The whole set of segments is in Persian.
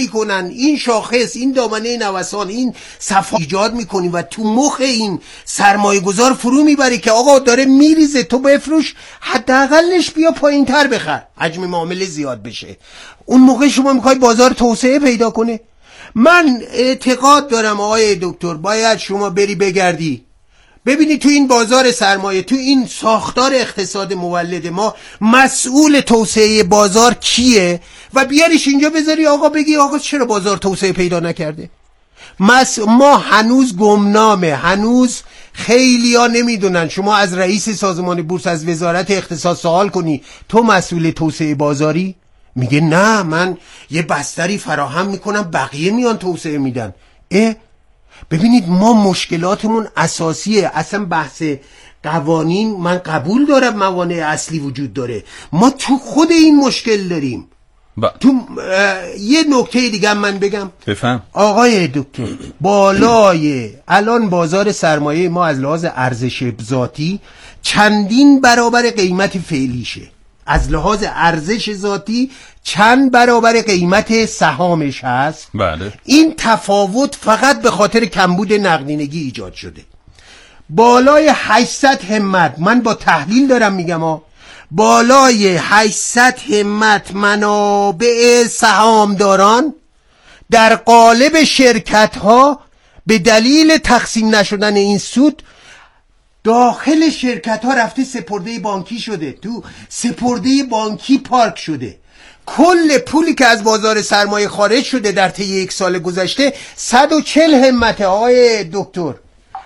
میکنن این شاخص، این دامنه نوسان، این صفحه ایجاد میکنی و تو مخ این سرمایه گذار فرو میبری که آقا داره میریزه، تو بفروش، حداقلش بیا پایین تر بخر، حجم معامله زیاد بشه. اون موقع شما میخوای بازار توسعه پیدا کنه. من اعتقاد دارم آقای دکتر باید شما بری بگردی ببینی تو این بازار سرمایه، تو این ساختار اقتصاد مولد ما مسئول توسعه بازار کیه و بیاریش اینجا بذاری آقا بگی آقا چرا بازار توسعه پیدا نکرده. ما هنوز گمنامه، هنوز خیلی ها نمیدونن. شما از رئیس سازمان بورس، از وزارت اقتصاد سوال کنی تو مسئول توسعه بازاری؟ میگه نه من یه بستری فراهم میکنم بقیه میان توسعه میدن. ببینید ما مشکلاتمون اساسیه. اصلا بحث قوانین من قبول دارم موانع اصلی وجود داره، ما تو خود این مشکل داریم. تو یه نکته دیگه من بگم بفهم آقای دکتر، بالای الان بازار سرمایه ما از لحاظ ارزش ذاتی چندین برابر قیمت فعلیشه، از لحاظ ارزش ذاتی چند برابر قیمت سهامش هست. بله. این تفاوت فقط به خاطر کمبود نقدینگی ایجاد شده. بالای 800 همت، من با تحلیل دارم میگم بالای 800 همت منابع سهامداران در قالب شرکت ها به دلیل تقسیم نشدن این سود داخل شرکت ها رفته سپرده بانکی شده، تو سپرده بانکی پارک شده. کل پولی که از بازار سرمایه خارج شده در طی 1 سال گذشته 140 همت آقای دکتر.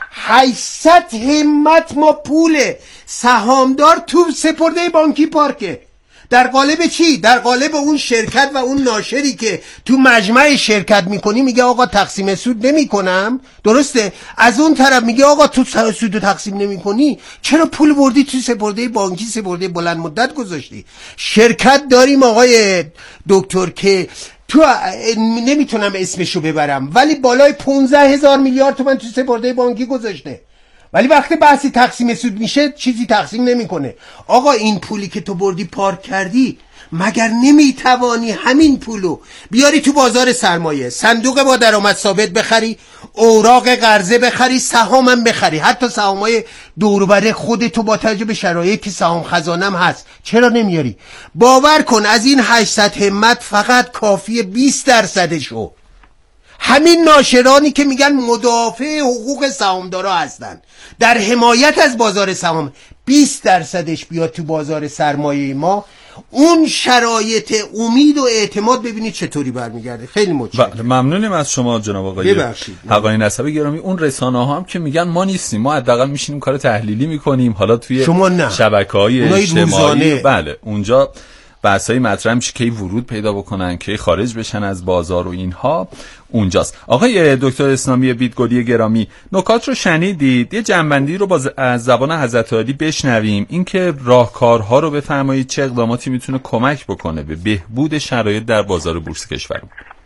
800 همت ما پول سهامدار تو سپرده بانکی پارکه. در قالب چی؟ در قالب اون شرکت و اون ناشری که تو مجمع شرکت میکنی میگه آقا تقسیم سود نمی کنم، درسته؟ از اون طرف میگه آقا تو سود تقسیم نمی کنی، چرا پول بردی تو سپرده بانکی، سپرده بلند مدت گذاشتی؟ شرکت داریم آقای دکتر که تو نمیتونم اسمشو ببرم ولی بالای 15,000 میلیارد تومان تو سپرده بانکی گذاشته، ولی وقتی بحثی تقسیم سود میشه چیزی تقسیم نمیکنه. آقا این پولی که تو بردی پارک کردی، مگر نمیتوانی همین پولو بیاری تو بازار سرمایه، صندوق با درآمد ثابت بخری، اوراق قرضه بخری، سهامم بخری، حتی سهامای دوروبر خودتو با توجه به شرایطی که سهام خزانم هست، چرا نمیاری؟ باور کن از این 800 همت فقط کافیه 20%شو همین ناشرانی که میگن مدافع حقوق سهامدارا هستن در حمایت از بازار سهام 20%ش بیاد تو بازار سرمایه ما، اون شرایط امید و اعتماد ببینید چطوری برمیگرده. خیلی متشکرم. بله ممنونیم از شما جناب آقای حقانی نسبی گرامی. اون رسانه ها هم که میگن ما نیستیم، ما حداقل میشینیم کار تحلیلی میکنیم، حالا توی شبکه‌های اجتماعی بله اونجا بحثای مطرح میشه که ورود پیدا بکنن که خارج بشن از بازار و اینها اونجاست. آقای دکتر اسلامی بیدگلی گرامی، نکات رو شنیدید، یه جنبندی رو از زبان حضرت عالی بشنویم، اینکه راهکارها رو بفرمایید چه اقداماتی میتونه کمک بکنه به بهبود شرایط در بازار بورس کشور.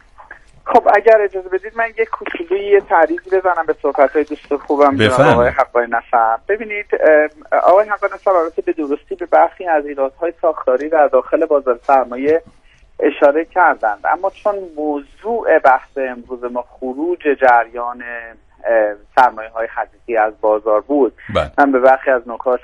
خب اگر اجازه بدید من یک کوچولویی یه تعریضی بزنم به صحبت‌های دوست خوبم جناب آقای حقانی نصب. ببینید آقای حقانی نصب البته به درستی به برخی از ایرادهای ساختاری در داخل بازار سرمایه اشاره کردند، اما چون موضوع بحث امروز ما خروج جریان سرمایه‌های حقیقی از بازار بود، من به برخی از نکات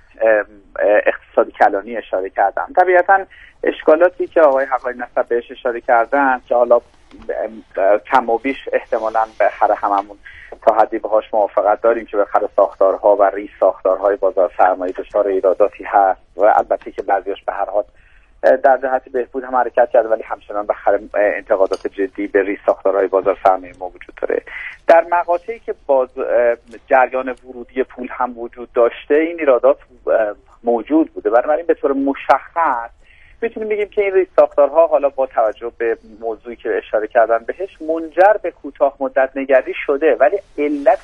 اقتصادی کلانی اشاره کردم. طبیعتاً اشکالاتی که آقای حقانی نصب بهش اشاره کردن که حالا کم و بیش احتمالاً به هر هممون تا حدی باهاش موافقت داریم که بالاخره ساختارها و ریز ساختارهای بازار سرمایه دچار ایراداتی هست و البته که بعضیش به هر حال در جهت بهبود هم حرکت کرده، ولی همچنان بالاخره انتقادات جدی به ریز ساختارهای بازار سرمایه ما وجود داره. در مقاطعی که جریان ورودی پول هم وجود داشته این ایرادات موجود بوده، بنابراین به طور مشخص میتونیم بگیم که این ریز ساختارها حالا با توجه به موضوعی که اشاره کردن بهش منجر به کوتاه مدت نگری شده، ولی علت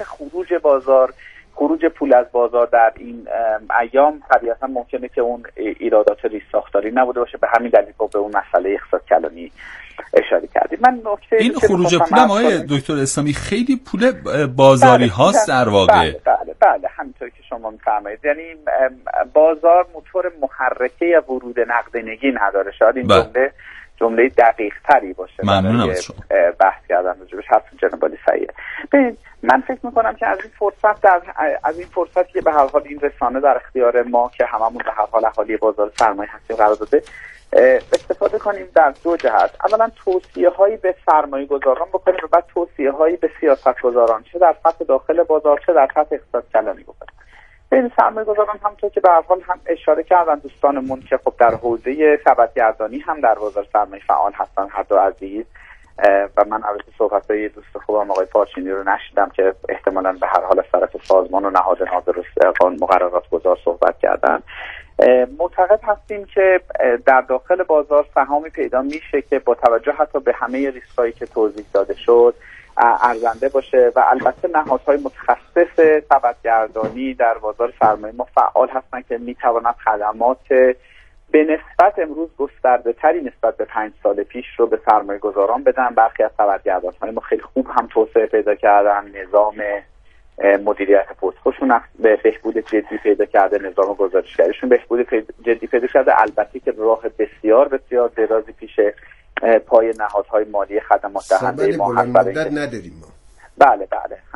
خروج پول از بازار در این ایام طبیعتا ممکنه که اون ایرادات ریز ساختاری نبوده باشه. به همین دلیل به اون مسئله اقتصاد کلانی اشاره کردیم. من نکته این خروج پول هم آقای دکتر اسلامی خیلی پول بازاری هاست در واقع. بله همینطور که شما میفرمایید، یعنی بازار موتور محرکه ورود نقدینگی نداره. شاید این جمله جمله دقیق تری باشه. ممنونم از شما. بحث کردن راجبش هست جناب علی سعید. ببین من فکر میکنم که از این فرصت که به هر حال این رسانه در اختیار ما که هممون به هر حال اهالی بازار سرمایه هستیم قرار داده استفاده کنیم در دو جهت. اولا توصیه‌هایی به سرمایه‌گذاران بکنیم و بعد توصیه‌هایی به سیاست‌گذاران، چه در سطح داخل بازار چه در سطح اقتصاد کلانی بکنیم. بین سرمایه‌گذاران همونطور که به هر حال هم اشاره کردن دوستانمون که خب در حوزه خبرگردانی هم در بازار سرمایه فعال هستن هر دو عزیز، و من البته صحبت‌های دوست خوبم آقای پارچینی رو نشیدم که احتمالاً به هر حال از طرف سازمان و نهاد ناظر مقررات گذار صحبت کردن. معتقد هستیم که در داخل بازار سهامی پیدا میشه که با توجه حتی به همه ریسک‌هایی که توضیح داده شد ارزنده باشه و البته نهادهای متخصص خبرگردانی در بازار سرمایه ما فعال هستن که میتوانند خدمات به نسبت امروز گسترده تری نسبت به 5 سال پیش رو به سرمایه گذاران بدن. برخی از خبرگردان‌های ما خیلی خوب هم توسعه پیدا کردن، نظام مدیریت پست‌خوشون به بهبود جدی پیدا کرده، نظام گزارشگریشون بهبود جدی پیدا کرده. البته که راه بسیار بسیار درازی پیش پای نهادهای مالی خدمات دهنده ما هست. نداریم ما. بله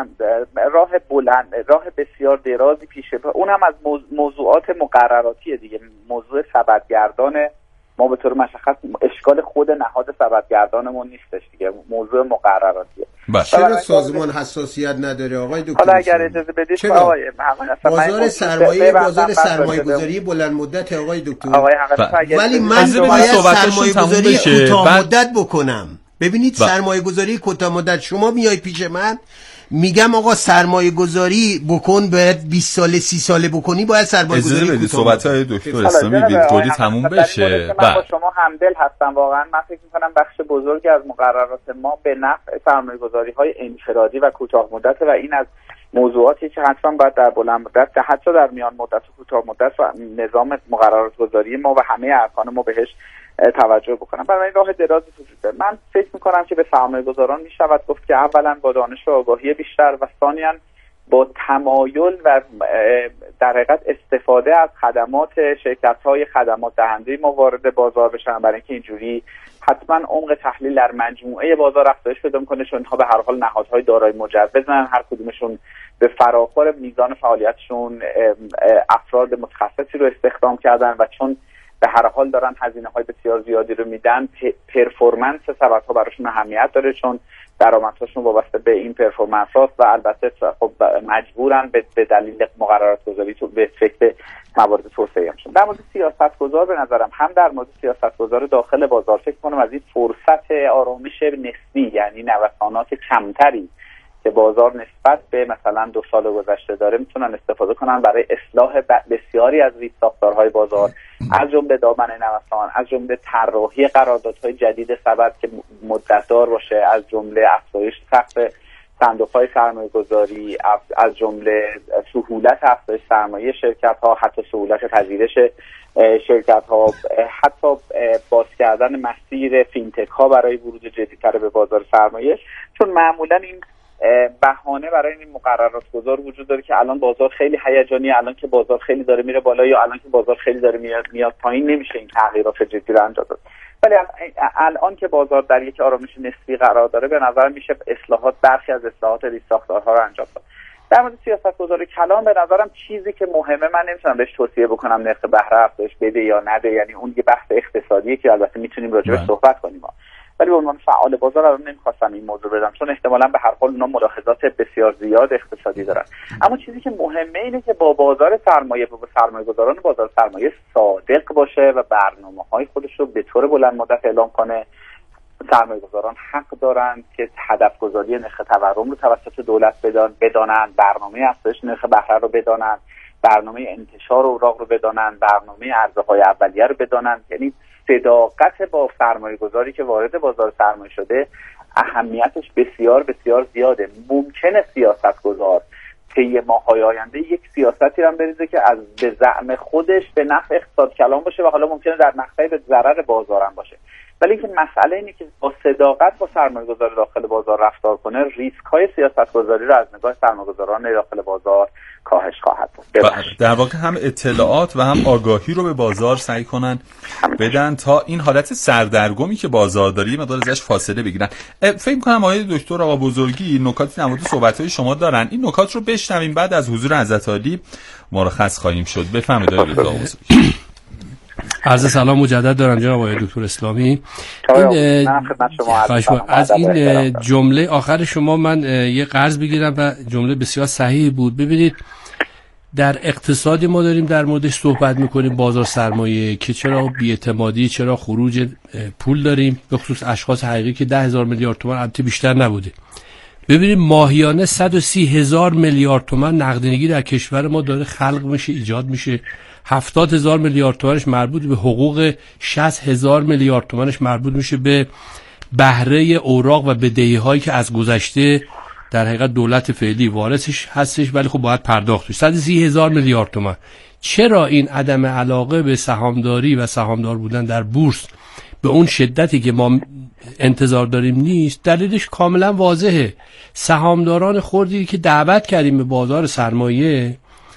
راه بسیار درازی پیشه. اون هم از موضوعات مقرراتی دیگه. موضوع خبرگردان ما به طور مشخص اشکال خود نهاد خبرگردانمون نیستش دیگه، موضوع مقرراتیه. چرا سازمان حساسیت نداره آقای دکتر؟ حالا اگر اجازه بدید آقای بازار سرمایه گذاری بلند مدت آقای دکتر، ولی من باید سرمایه گذاری کوتاه مدت بکنم. ببینید سرمایه گذاری کوتاه مدت، شما میای پیش من میگم آقا سرمایه گذاری بکن، باید 20 ساله 30 ساله بکنی، باید سرمایه گذاری کوتاه. صحبت‌های دکتر اسلامی ویدیویی تموم بشه. من با شما همدل هستم واقعا. من فکر می‌کنم بخش بزرگی از مقررات ما به نفع سرمایه‌گذاری‌های انفرادی و کوتاه مدت و این از موضوعاتی که حتما باید در بلند مدت حتی در میان مدت و کوتاه مدت و نظام مقررات گذاری ما و همه ارکان ما بهش توجه بکنم. برای این راه درازی وجود داره. من فکر میکنم که به سرمایه‌گذاران میشود گفت که اولا با دانش و آگاهی بیشتر و ثانیاً با تمایل و در حقیقت استفاده از خدمات شرکت‌های خدمات دهنده ما وارد بازار بشن، برای اینکه اینجوری حتما عمق تحلیل در مجموعه بازار افزایش پیدا می‌کنه، چون اینها به هر حال نهادهای دارای مجوزن، هر کدومشون به فراخور میزان فعالیتشون افراد متخصصی رو استخدام کردن و چون به هر حال دارن هزینه‌های بسیار زیادی رو میدن، پرفورمنس سبدها براشون اهمیت داره چون درآمدهاشون وابسته به این پرفورمنس هاست و البته خب مجبورن به دلیل مقررات گذاری تو به فکر موارد توسعه میشن. در مورد سیاستگزار به نظرم هم در مورد سیاستگزار داخل بازار فکر کنم از این فرصت آرامش نسبی، یعنی نوسانات کمتری که بازار نسبت به مثلا 2 سال گذشته داره میتونن استفاده کنن برای اصلاح بسیاری از ریز ساختارهای بازار، از جمله دامنه نوسان، از جمله طراحی قراردادهای جدید سبد که مدتدار باشه، از جمله افزایش سقف صندوق‌های سرمایه‌گذاری، از جمله سهولت افزایش سرمایه شرکت‌ها، حتی سهولت پذیرش شرکت‌ها، حتی باز کردن مسیر فینتک‌ها برای ورود جدی‌تر به بازار سرمایه، چون معمولاً این بهانه برای این مقررات گذار وجود داره که الان بازار خیلی هیجانیه، الان که بازار خیلی داره میره بالا یا الان که بازار خیلی داره میاد پایین نمیشه این تغییرات جدی رو انجام داد. ولی الان که بازار در یک آرامش نسبی قرار داره به نظر میشه اصلاحات، برخی از اصلاحات ریز ساختارها رو انجام داد. در مورد سیاستگذاری کلان به نظرم چیزی که مهمه، من نمیتونم بهش توصیه بکنم نرخ بهره افزایش بده یا نده، یعنی اون یه بحث اقتصادیه که البته میتونیم راجعش صحبت کنیم، ولی به عنوان فعال بازار الان نمیخواستم این موضوع بدم چون احتمالاً به هر حال اونا ملاحظات بسیار زیاد اقتصادی دارن. اما چیزی که مهمه اینه که با بازار سرمایه و با سرمایه‌گذاران بازار سرمایه صادق باشه و برنامه‌های خودش رو به طور بلند مدت اعلام کنه. سرمایه‌گذاران حق دارند که هدف گذاری نرخ تورم رو توسط دولت بدانند، برنامه افزایش نرخ بهره رو بدانند، برنامه انتشار اوراق رو بدانند، برنامه عرضه‌های اولیه رو بدانند. یعنی صداقت با سرمایه‌گذاری که وارد بازار سرمایه شده اهمیتش بسیار بسیار زیاده. ممکنه سیاستگزار طی ماه‌های آینده یک سیاستی هم بریزه که از به زعم خودش به نفع اقتصاد کلان باشه و حالا ممکنه در مقطعی به ضرر بازار هم باشه. ولی اینکه مسئله اینه که با صداقت با سرمایه‌گذار داخل بازار رفتار کنه، ریسک‌های سیاست‌گذاری رو از نگاه سرمایه‌گذاران داخل بازار کاهش خواهد بود. در واقع هم اطلاعات و هم آگاهی رو به بازار سعی کنن بدن تا این حالت سردرگمی که بازار داره یه مقدار ازش فاصله بگیرن. فکر می‌کنم آقای دکتر آقا بزرگی نکاتی در مورد صحبت‌های شما دارن، این نکات رو بشنویم، بعد از حضور حضرت عالی مرخص خواهیم شد. بفرمایید آقای بزرگی. عرض سلام مجدد دارم جناب آقای دکتر اسلامی. از این جمله آخر شما من یه قرض بگیرم و جمله بسیار صحیح بود. ببینید در اقتصادی ما داریم در موردش صحبت میکنیم، بازار سرمایه، که چرا بی‌اعتمادی، چرا خروج پول داریم، به خصوص اشخاص حقیقی که 10,000 میلیارد تومان البته بیشتر نبوده. ببینید ماهیانه 130,000 میلیارد تومان نقدینگی در کشور ما داره خلق میشه، ایجاد میشه. 70,000 میلیارد تومانش مربوط به حقوق، 60,000 میلیارد تومانش مربوط میشه به بهره اوراق و بدهی هایی که از گذشته در حقیقت دولت فعلی وارثش هستش ولی خب باید پرداخت بشه. 130,000 میلیارد تومان. چرا این عدم علاقه به سهامداری و سهامدار بودن در بورس به اون شدتی که ما انتظار داریم نیست؟ دلیلش کاملا واضحه. سهامداران خردی که دعوت کردیم به بازار سرمایه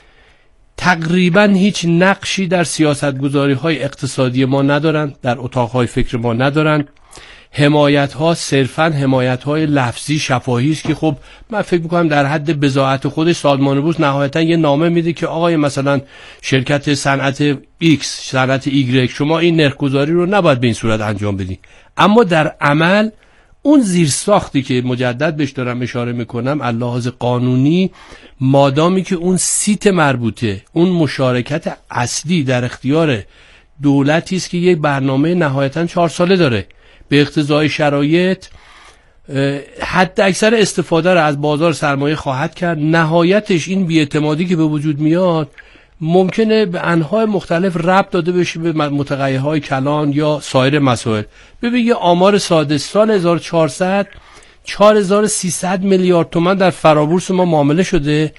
تقریبا هیچ نقشی در سیاستگذاری‌های اقتصادی ما ندارن، در اتاق‌های فکر ما ندارن. حمایت‌ها صرفاً حمایت‌های لفظی شفاهی است که خب من فکر می‌کنم در حد بضاعت خودش سازمان بورس نهایتاً یه نامه میده که آقای مثلا شرکت صنعت X، صنعت Y، شما این نرخ‌گذاری رو نباید به این صورت انجام بدین. اما در عمل اون زیرساختی که مجدد بهش دارم اشاره میکنم اللحاظ قانونی، مادامی که اون سیت مربوطه، اون مشارکت اصلی در اختیار دولتی است که یک برنامه نهایتاً 4 ساله داره، به اقتضای شرایط حد اکثر استفاده رو از بازار سرمایه خواهد کرد. نهایتش این بی‌اعتمادی که به وجود میاد ممکنه به انواع مختلف ربط داده بشه به متغیرهای کلان یا سایر مسائل. ببین یه آمار ساده، سال 1400 4300 میلیارد تومان در فرابورس ما معامله شده،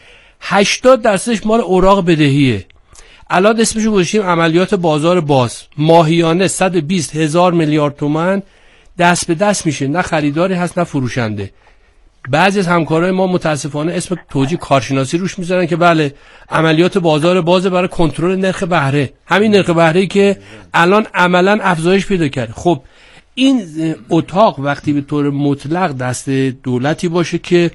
80% مال اوراق بدهیه. الان اسمشو گذاشتیم عملیات بازار باز، ماهیانه 120,000 میلیارد تومان دست به دست میشه، نه خریداری هست نه فروشنده. بعضی از همکارای ما متاسفانه اسم توجیه کارشناسی روش میذارن که بله عملیات بازار باز برای کنترل نرخ بهره، همین نرخ بهره‌ای که الان عملاً افزایش پیدا کرده. خب این اتاق وقتی به طور مطلق دست دولتی باشه که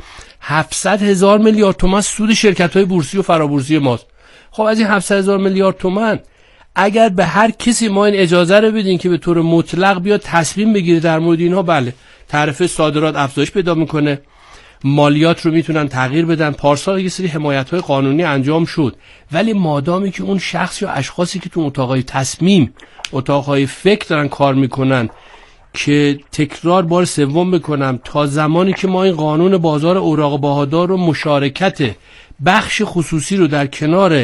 700,000 میلیارد تومان سود شرکت‌های بورسی و فرابورسی ماست، خب از این 700,000 میلیارد تومان اگر به هر کسی ما این اجازه رو بدین که به طور مطلق بیاد تصمیم بگیره در مورد اینها، بله تعرفه صادرات افزایش پیدا میکنه، مالیات رو میتونن تغییر بدن. پارسال یه سری حمایت‌های قانونی انجام شد، ولی مادامی که اون شخص یا اشخاصی که تو اتاقای تصمیم، اتاقهای فکر دارن کار میکنن، که تکرار بار سوم بکنم، تا زمانی که ما این قانون بازار اوراق بهادار و مشارکت بخش خصوصی رو در کنار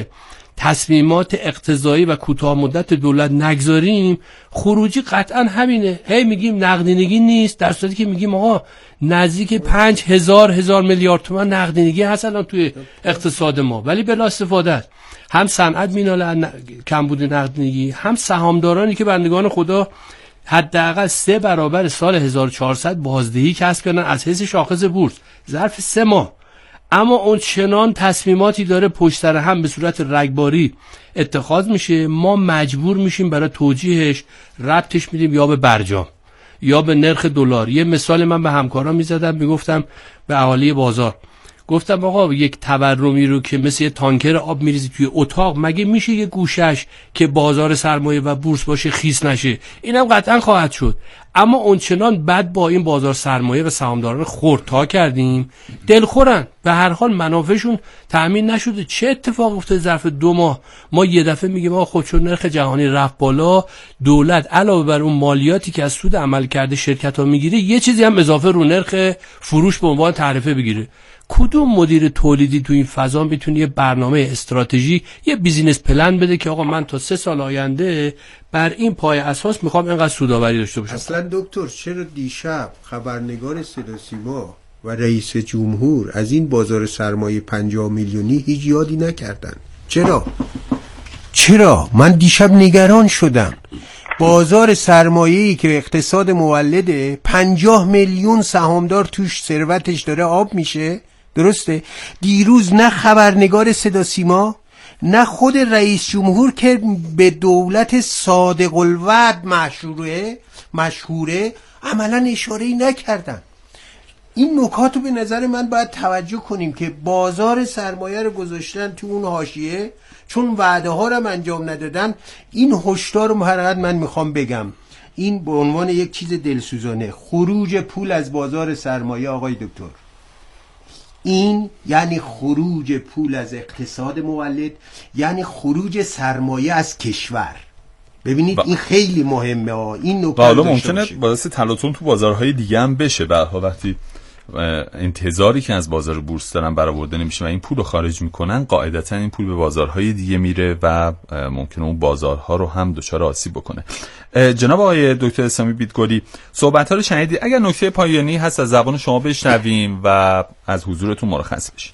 تصمیمات اقتضایی و کوتاه مدت دولت نگذاریم، خروجی قطعا همینه. هی میگیم نقدینگی نیست، در صورتی که میگیم آقا نزدیک 5,000 میلیارد تومان نقدینگی هست الان توی اقتصاد ما، ولی بلا استفاده است. هم صنعت میناله کمبود نقدینگی، هم سهامدارانی که بندگان خدا حداقل 3 برابر سال 1400 بازدهی کسب کردن از حیث شاخص بورس ظرف 3 ماه. اما اون چنان تصمیماتی داره پشت سر هم به صورت رگباری اتخاذ میشه، ما مجبور میشیم برای توجیهش ربطش میدیم یا به برجام یا به نرخ دلار. یه مثال من به همکاران میزدم، میگفتم به اهالی بازار، گفتم آقا یک تورمی رو که مثل یه تانکر آب میریزی توی اتاق، مگه میشه یه گوشش که بازار سرمایه و بورس باشه خیس نشه؟ اینم قطعا خواهد شد. اما اونچنان بعد با این بازار سرمایه و سهامداران خرد تا کردیم، دلخورن، به هر حال منافعشون تأمین نشده. چه اتفاق افتاد ظرف 2 ماه؟ ما یه دفعه میگیم آقا خب چون نرخ جهانی رفت بالا، دولت علاوه بر اون مالیاتی که از سود عمل کرده شرکت ها میگیره، یه چیزی هم اضافه رو نرخ فروش به عنوان تعرفه بگیره. کدوم مدیر تولیدی تو این فضا میتونه یه برنامه استراتژی، یه بیزینس پلن بده که آقا من تا 3 سال آینده بر این پای اساس میخوام اینقدر سودآوری داشته باشم؟ اصلا دکتر چرا دیشب خبرنگار صدا سیما و رئیس جمهور از این بازار سرمایه 50 میلیونی هیچ یادی نکردن؟ چرا؟ من دیشب نگران شدم. بازار سرمایه‌ای که اقتصاد مولده 50 میلیون سهامدار توش ثروتش داره آب میشه، درسته؟ دیروز نه خبرنگار صدا سیما نه خود رئیس جمهور که به دولت صادق الوعد مشهوره عملا اشاره‌ای نکردن. این نکات رو به نظر من باید توجه کنیم که بازار سرمایه رو گذاشتن تو اون حاشیه، چون وعده ها رو انجام ندادن. این هشدار رو من میخوام بگم، این به عنوان یک چیز دلسوزانه، خروج پول از بازار سرمایه آقای دکتر، این یعنی خروج پول از اقتصاد مولد، یعنی خروج سرمایه از کشور. ببینید این خیلی مهمه این نکته. حالا ممکنه باعث تلاطم تو بازارهای دیگه هم بشه بعدها وقتی انتظاری که از بازار بورس دارن برآورده نمیشه و این پول رو خارج میکنن، قاعدتا این پول به بازارهای دیگه میره و ممکنه اون بازارها رو هم دچار آسیب بکنه. جناب آقای دکتر اسلامی بیدگلی، صحبت‌ها رو شنیدید، اگر نکته پایانی هست از زبان شما بشنویم و از حضورتون مرخص بشیم.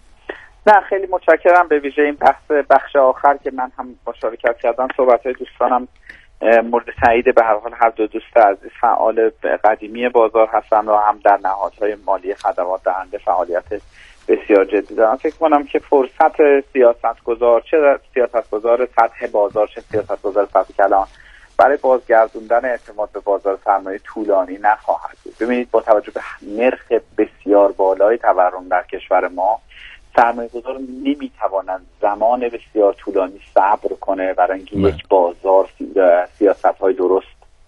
نه خیلی متشکرم. به ویژه این بخش آخر که من هم مشارکت کردم، صحبت‌های دوستانم مورد تایید. به هر حال هر دو دوست عزیز فعال قدیمی بازار هستن و هم در نهادهای مالی خدمات دهنده فعالیت بسیار جدی دارن. فکر کنم که فرصت سیاستگزار، چه سیاستگزار سطح بازار چه سیاستگزار سطح کلان، برای بازگردوندن اعتماد به بازار سرمایه طولانی نخواهد بود. ببینید با توجه به نرخ بسیار بالای تورم در کشور ما، سرمایه‌گذار نمی‌توانند زمان بسیار طولانی صبر کنه برای اینکه یک بازار سیاست‌های درست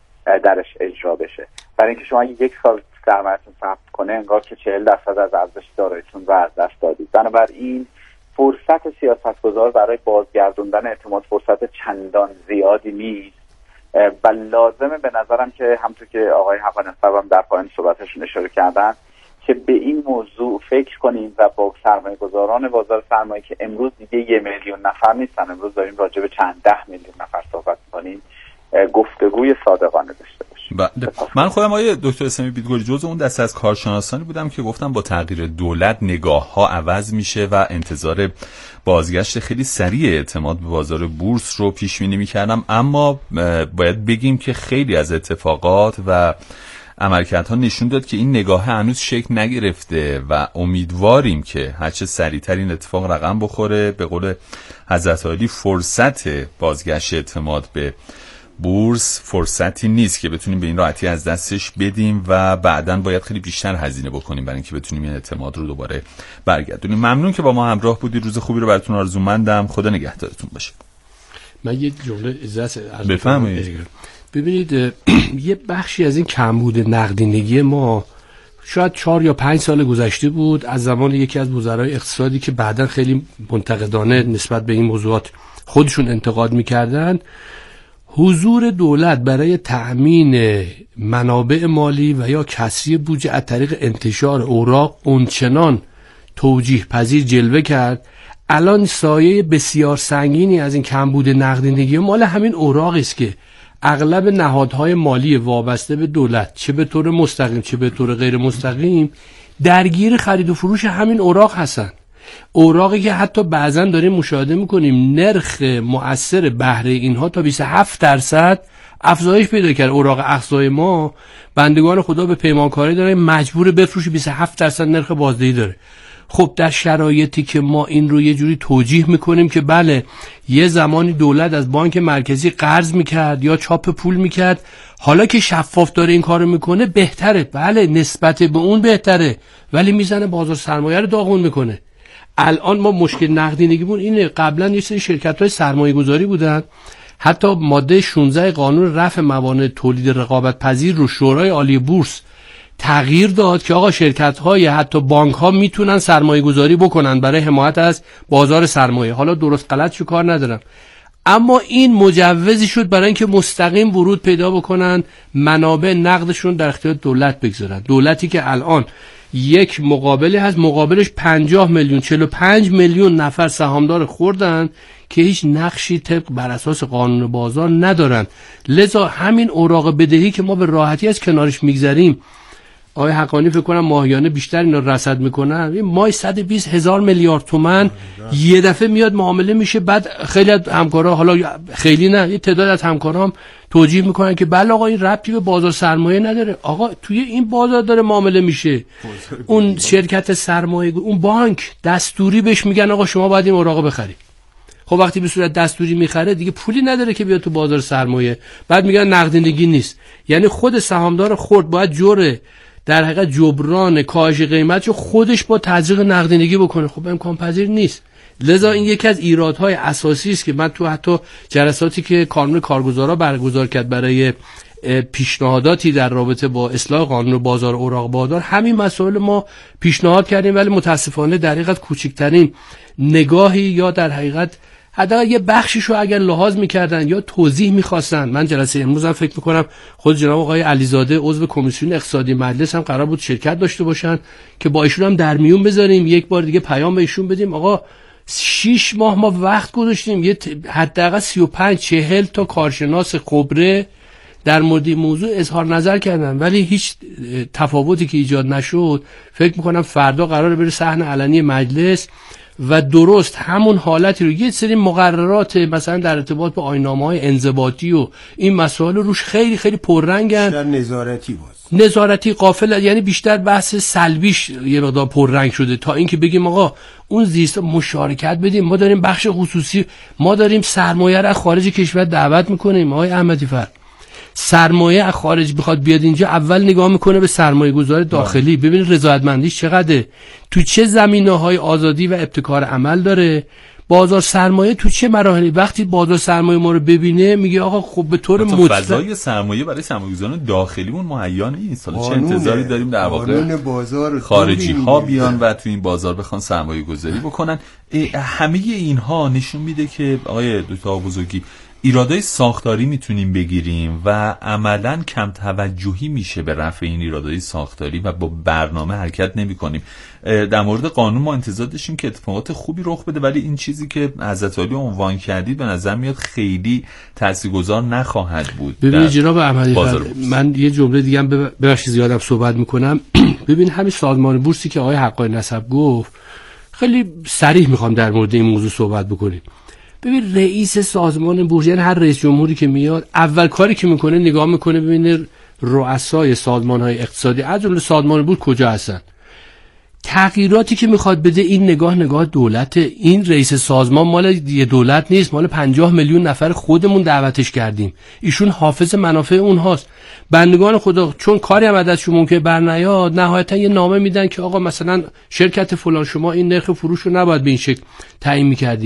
درش اجرا بشه. برای اینکه شما یک سال سرمایه‌تون صبر کنه، انگار که 40% از ارزش داراییتون رو از دست دادید. بنابراین فرصت سیاست‌گزار برای بازگردوندن اعتماد فرصت چندان زیادی نیست و لازمه به نظرم که همونطور که آقای حقانصب هم در پایان صحبتشون اشاره کردن که به این موضوع فکر کنیم و با سرمایه گذاران بازار سرمایه که امروز دیگه 1 میلیون نفر نیستن، امروز داریم راجع به چند 10 میلیون نفر صحبت کنیم، گفتگوی صادقانه داشته باشیم. من خودم آقای دکتر اسلامی بیدگلی جزو اون دسته از کارشناسانی بودم که گفتم با تغییر دولت نگاه ها عوض میشه و انتظار بازگشت خیلی سریع اعتماد به بازار بورس رو پیش بینی میکردم، اما باید بگیم که خیلی از اتفاقات و عملکردها نشون داد که این نگاه هنوز شکل نگرفته و امیدواریم که هرچه سریعتر این اتفاق رقم بخوره. به قول حضرت علی فرصت بازگشت اعتماد به بورس فرصتی نیست که بتونیم به این راحتی از دستش بدیم و بعداً باید خیلی بیشتر هزینه بکنیم برای اینکه بتونیم این اعتماد رو دوباره برگردونیم. ممنون که با ما همراه بودید. روز خوبی رو براتون آرزومندم. خدا نگهدارتون باشه. من یه جمله اجازه بفرمایید. ببینید یه بخشی از این کمبود نقدینگی ما شاید 4 یا 5 سال گذشته بود از زمان یکی از وزرای اقتصادی که بعداً خیلی منتقدانه نسبت به این موضوعات خودشون انتقاد می‌کردن. حضور دولت برای تأمین منابع مالی و یا کسری بودجه از طریق انتشار اوراق اونچنان توجیه پذیر جلوه کرد. الان سایه بسیار سنگینی از این کمبود نقدینگی مال همین اوراق است که اغلب نهادهای مالی وابسته به دولت چه به طور مستقیم چه به طور غیر مستقیم درگیر خرید و فروش همین اوراق هستن. اوراقی که حتی بعضن داریم مشاهده میکنیم نرخ مؤثر بهره اینها تا 27% افزایش پیدا کرد. اوراق اقصای ما بندگان خدا به پیمانکاری داره مجبور بفروشه، 27% نرخ بازدهی داره. خب در شرایطی که ما این رو یه جوری توجیه میکنیم که بله یه زمانی دولت از بانک مرکزی قرض میکرد یا چاپ پول میکرد، حالا که شفاف داره این کارو میکنه بهتره، بله نسبت به اون بهتره، ولی میزنه بازار سرمایه رو داغون میکنه. الان ما مشکل نقدینگیمون اینه. قبلا یه سری شرکت‌های سرمایه‌گذاری بودن، حتی ماده 16 قانون رفع موانع تولید رقابت پذیر رو شورای عالی بورس تغییر داد که آقا شرکت‌های حتی بانک‌ها میتونن سرمایه‌گذاری بکنن برای حمایت از بازار سرمایه. حالا درست غلط چه کار ندارم، اما این مجوزی شد برای اینکه مستقیم ورود پیدا بکنن منابع نقدشون در اختیار دولت بگذارن. دولتی که الان یک مقابلی هست، مقابلش 50 میلیون 45 میلیون نفر سهامدار خوردن که هیچ نقشی طبق بر اساس قانون بازار ندارن. لذا همین اوراق بدهی که ما به راحتی از کنارش میگذریم آقای حقانی فکر کنم ماهیانه بیشتر اینا رصد میکنن، این ماه 120,000 میلیارد تومان یه دفعه میاد معامله میشه. بعد خیلی از همکارا، حالا خیلی نه، یه تعداد از همکارام توجیه میکنن که بله آقا این ربطی به بازار سرمایه نداره. آقا توی این بازار داره معامله میشه. اون شرکت سرمایه، اون بانک دستوری بهش میگن آقا شما باید این اوراق بخری. خب وقتی به صورت دستوری میخره دیگه پولی نداره که بیاد تو بازار سرمایه. بعد میگن نقدینگی نیست. یعنی خود سهامدار خرد باید جوره در حقیقت جبران کاهش قیمت رو خودش با تزریق نقدینگی بکنه. خب امکان پذیر نیست. لذا این یکی از ایرادهای اساسی است که من تو حتی جلساتی که کانون کارگزارا برگزار کرد برای پیشنهاداتی در رابطه با اصلاح قانون بازار اوراق بهادار، همین مسائل ما پیشنهاد کردیم، ولی متاسفانه در حقیقت کوچکترین نگاهی یا در حقیقت حداقل یه بخشیشو اگر لحاظ می‌کردن یا توضیح می‌خواستن. من جلسه امروز هم فکر می‌کنم خود جناب آقای علیزاده عضو کمیسیون اقتصادی مجلس هم قرار بود شرکت داشته باشن که با ایشون هم در میون بذاریم، یک بار دیگه پیام به ایشون بدیم آقا 6 ماه ما وقت گذاشتیم، یه حداقل 35-40 تا کارشناس خبره در مورد موضوع اظهار نظر کردن، ولی هیچ تفاوتی که ایجاد نشد. فکر می‌کنم فردا قراره بره صحن علنی مجلس و درست همون حالتی رو یه سری مقررات مثلا در ارتباط با آیین‌نامه‌های انضباطی و این مسائل روش خیلی خیلی پررنگن، بیشتر نظارتی غافل، یعنی بیشتر بحث سلبیش یه مقدار پررنگ شده تا اینکه بگیم آقا اون زیست مشارکت بدیم. ما داریم بخش خصوصی، ما داریم سرمایه را از خارج کشور دعوت می‌کنیم. آقای احمدی فر سرمایه از خارج بخواد بیاد اینجا، اول نگاه میکنه به سرمایه گذار داخلی، ببینید رضایتمندیش چقدره، تو چه زمینه‌های آزادی و ابتکار عمل داره، بازار سرمایه تو چه مراحلی. وقتی بازار سرمایه ما رو ببینه میگه آقا خب به طور مطلق فضای سرمایه برای سرمایه‌گذاران داخلیمون مهیا نیست. حالا چه انتظاری داریم در واقع خارجی ها بیان و تو این بازار بخوان سرمایه گذاری بکنن؟ همه اینها نشون میده که آقای دکتر بزرگی ایرادای ساختاری میتونیم بگیریم و عملاً کم توجهی میشه به رفع این ایرادای ساختاری و با برنامه حرکت نمی کنیم. در مورد قانون ما انتظار داشتیم که اتفاقات خوبی رخ بده، ولی این چیزی که حضرت عالی عنوان کردید به نظر میاد خیلی تاثیرگذار نخواهد بود. ببینید جناب احمدی من یه جمله دیگه هم ببخشید زیادم صحبت میکنم. ببین همین سازمان بورسی که آقای حقانی نسب گفت، خیلی صریح میخوام در مورد این موضوع صحبت بکنیم. ببین رئیس سازمان بورس، یعنی هر رئیس جمهوری که میاد اول کاری که میکنه نگاه میکنه ببینه رؤسای سازمان‌های اقتصادی از جمله سازمان بورس کجا هستن، تغییراتی که میخواد بده. این نگاه دولته. این رئیس سازمان مال یه دولت نیست، مال 50 میلیون نفر خودمون دعوتش کردیم. ایشون حافظ منافع اونهاست. بندگان خدا چون کاری هم ازشون ممکنه برنیاد، نهایتا یه نامه میدن که آقا مثلا شرکت فلان شما این نرخ فروش رو نباید به این شکل تعیین میکردی.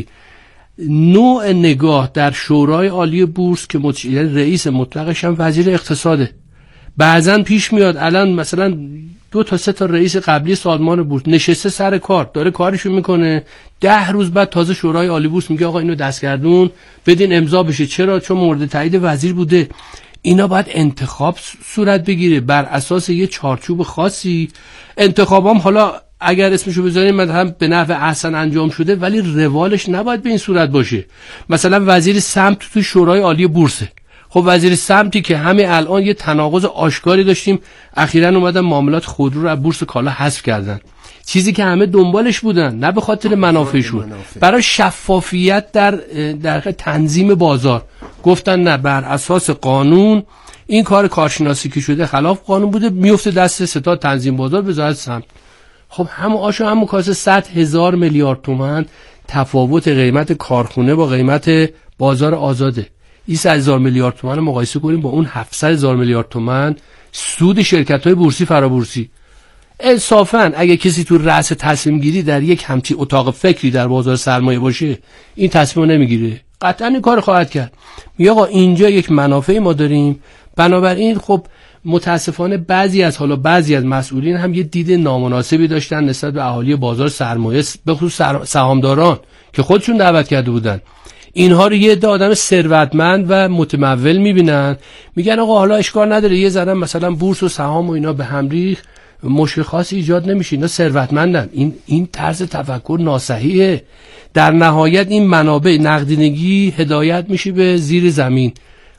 نوع نگاه در شورای عالی بورس که رئیس مطلقش هم وزیر اقتصاده. بعضن پیش میاد الان مثلا 2 تا 3 تا رئیس قبلی سازمان بورس نشسته سر کار داره کارشو میکنه، 10 روز بعد تازه شورای عالی بورس میگه آقا اینو دستگردون بدین امضا بشه. چرا؟ چون مورد تایید وزیر بوده. اینا باید انتخاب صورت بگیره بر اساس یه چارچوب خاصی. انتخابام حالا اگر اسمشو بذاریم مثلا به نحو احسن انجام شده، ولی روالش نباید به این صورت باشه. مثلا وزیر سمت تو شورای عالی بورسه. خب وزیر سمتی که همه الان یه تناقض آشکاری داشتیم، اخیراً اومدن معاملات خودرو رو از بورس کالا حذف کردن، چیزی که همه دنبالش بودن، نه به خاطر منافعشون، برای شفافیت در تنظیم بازار گفتن نه، بر اساس قانون این کار کارشناسی که شده خلاف قانون بوده، میفته دست ستاد تنظیم بازار وزارت سمت. خب همون آشو همون کاسه 100,000 میلیارد تومان تفاوت قیمت کارخونه با قیمت بازار آزاده. این 100,000 میلیارد تومان مقایسه کنیم با اون 700,000 میلیارد تومان سود شرکت‌های بورسی فرابورسی. انصافاً اگه کسی تو رأس تصمیم گیری در یک همچی اتاق فکری در بازار سرمایه باشه، این تصمیم نمیگیره، قطعاً این کار خواهد کرد. میگه آقا اینجا یک منافعی ما داریم، بنابراین خب متاسفانه بعضی از مسئولین هم یه دید نامناسبی داشتن نسبت به اهالی بازار سرمایه، به خصوص سهامداران که خودشون دعوت کرده بودن. اینها رو یه عده آدم ثروتمند و متمول میبینن، میگن آقا حالا اشکال نداره یه ذره مثلا بورس و سهام و اینا به هم ریخت، مشکل خاصی ایجاد نمیشه، اینا ثروتمندن. این طرز تفکر ناصحیحه. در نهایت این منابع نقدینگی هدایت میشه به زیر زمین.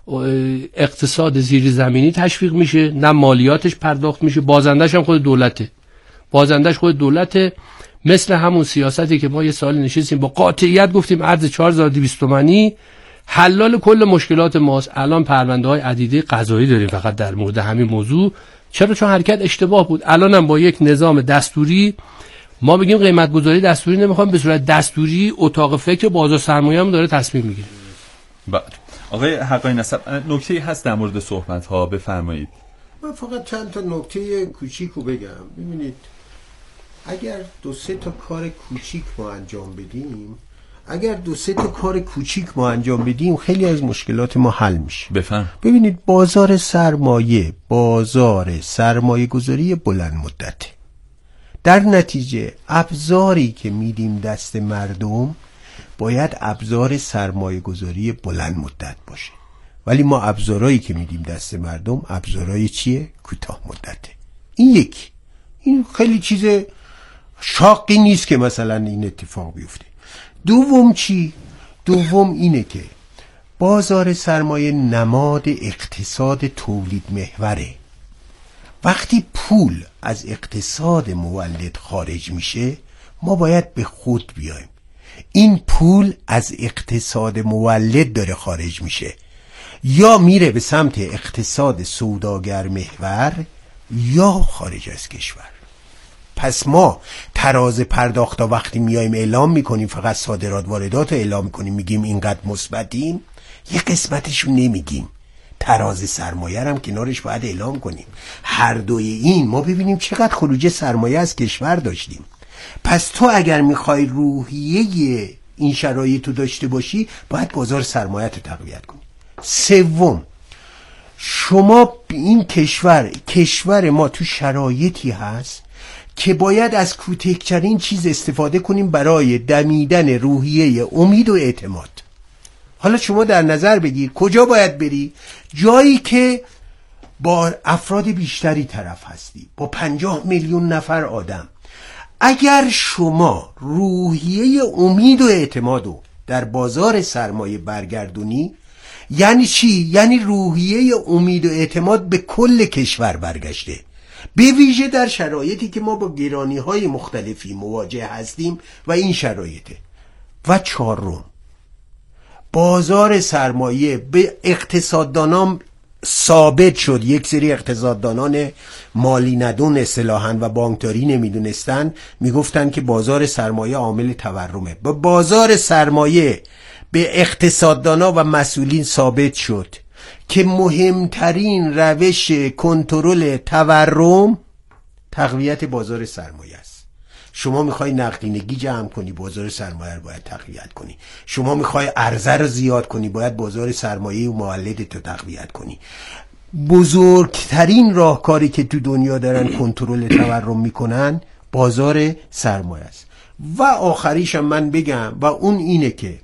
اقتصاد زیرزمینی تشویق میشه، نه مالیاتش پرداخت میشه، بازندش هم خود دولته. مثل همون سیاستی که ما یه سال نشستیم با قاطعیت گفتیم ارز 4200 تومانی حلال کل مشکلات ماست. الان پرونده‌های عدیده قضایی داریم فقط در مورد همین موضوع. چرا؟ چون حرکت اشتباه بود. الان هم با یک نظام دستوری ما بگیم قیمت گذاری دستوری نمیخوام، به صورت دستوری اتاق فکر بازار سرمایه هم داره تصمیم میگیره. بله. آقای حقانی نسب، نکته‌ای هست در مورد صحبت‌ها بفرمایید. من فقط چند تا نکته کوچیکو بگم. ببینید اگر 2-3 تا کار کوچیک ما انجام بدیم خیلی از مشکلات ما حل میشه. بفهم. ببینید بازار سرمایه گذاری بلند مدته. در نتیجه ابزاری که میدیم دست مردم باید ابزار سرمایه گذاری بلند مدت باشه، ولی ما ابزارهایی که میدیم دست مردم ابزارهای چیه؟ کوتاه مدته. این خیلی چیز شاقی نیست که مثلا این اتفاق بیفته. دوم اینه که بازار سرمایه نماد اقتصاد تولید محوره. وقتی پول از اقتصاد مولد خارج میشه ما باید به خود بیایم. این پول از اقتصاد مولد داره خارج میشه، یا میره به سمت اقتصاد سوداگر محور یا خارج از کشور. پس ما تراز پرداختا وقتی میایم اعلام میکنیم، فقط صادرات واردات رو اعلام میکنیم، میگیم اینقدر مثبتیم، یه قسمتشو نمیگیم. تراز سرمایه هم کنارش باید اعلام کنیم. هر دوی این ما ببینیم چقدر خروج سرمایه از کشور داشتیم. پس تو اگر میخوای روحیه این شرایط رو داشته باشی باید بازار سرمایه رو تقویت کنی. سوم، شما این کشور ما تو شرایطی هست که باید از کوچکترین چیز استفاده کنیم برای دمیدن روحیه امید و اعتماد. حالا شما در نظر بگیر کجا باید بری؟ جایی که با افراد بیشتری طرف هستی، با 50 میلیون نفر آدم. اگر شما روحیه امید و اعتمادو در بازار سرمایه برگردونی، یعنی چی؟ یعنی روحیه امید و اعتماد به کل کشور برگشته، به ویژه در شرایطی که ما با گرانی‌های مختلفی مواجه هستیم و این شرایطه. و چهارم، بازار سرمایه به اقتصاددانان ثابت شد، یک سری اقتصاددانان مالی ندون اصطلاحاً و بانکداری نمیدونستن، میگفتن که بازار سرمایه عامل تورمه. با بازار سرمایه به اقتصاددانا و مسئولین ثابت شد که مهمترین روش کنترل تورم تقویت بازار سرمایه است. شما میخوای نقدینگی جمع کنی، بازار سرمایه رو باید تقویت کنی. شما میخوای عرضه رو زیاد کنی، باید بازار سرمایه و مولدت رو تقویت کنی. بزرگترین راهکاری که تو دنیا دارن کنترل تورم میکنن بازار سرمایه است. و آخریش هم من بگم و اون اینه که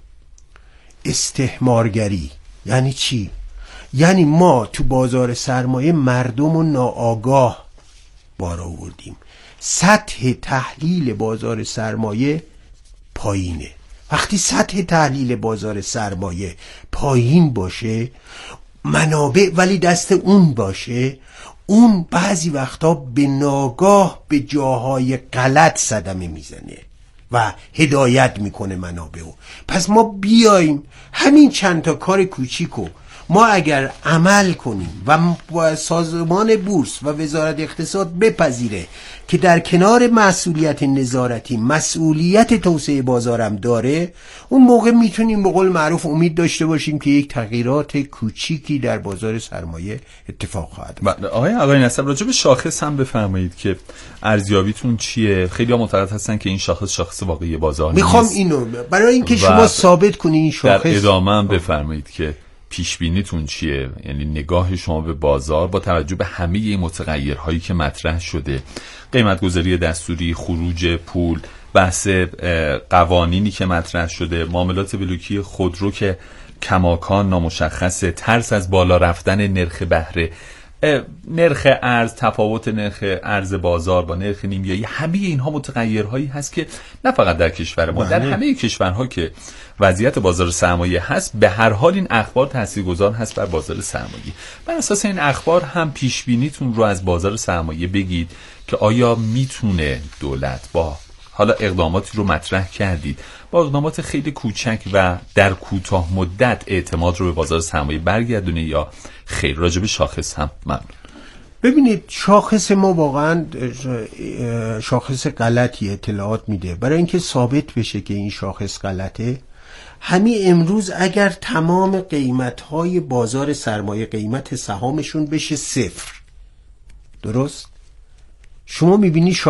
استثمارگری. یعنی چی؟ یعنی ما تو بازار سرمایه مردم و ناآگاه بار آوردیم. سطح تحلیل بازار سرمایه پایینه. وقتی سطح تحلیل بازار سرمایه پایین باشه، منابع ولی دست اون باشه، اون بعضی وقتا به ناگاه به جاهای غلط صدمه میزنه و هدایت میکنه منابعو. پس ما بیایم همین چند تا کار کوچیکو ما اگر عمل کنیم و سازمان بورس و وزارت اقتصاد بپذیره که در کنار مسئولیت نظارتی مسئولیت توسعه بازارم داره، اون موقع میتونیم به قول معروف امید داشته باشیم که یک تغییرات کوچیکی در بازار سرمایه اتفاق خواهد افتاد. آقای نسب راجع به شاخص هم بفرمایید که ارزیابیتون چیه؟ خیلی ها معتقد هستن که این شاخص واقعی بازار نیست. میخوام اینو برای اینکه شما ثابت کنی این شاخص در ادامه هم بفرمایید که پیش بینیتون چیه؟ یعنی نگاه شما به بازار با توجه به همه متغیرهایی که مطرح شده، قیمت‌گذاری دستوری، خروج پول، بحث قوانینی که مطرح شده، معاملات بلوکی خودرو که کماکان نامشخصه، ترس از بالا رفتن نرخ بهره، نرخ ارز، تفاوت نرخ ارز بازار با نرخ نیمیایی، همه اینها متغیرهایی هست که نه فقط در کشور ما، در همه کشورها که وضعیت بازار سرمایه هست، به هر حال این اخبار تاثیرگذار هست بر بازار سرمایه. بر اساس این اخبار هم پیش بینیتون رو از بازار سرمایه بگید که آیا میتونه دولت با حالا اقداماتی رو مطرح کردید، با اقدامات خیلی کوچک و در کوتاه مدت اعتماد رو به بازار سرمایه برگردونه یا خیر؟ راجب شاخص هم ممنون. ببینید شاخص ما واقعا شاخص غلطی اطلاعات میده. برای اینکه ثابت بشه که این شاخص غلطه، همین امروز اگر تمام قیمت‌های بازار سرمایه قیمت سهامشون بشه 0، درست؟ شما میبینی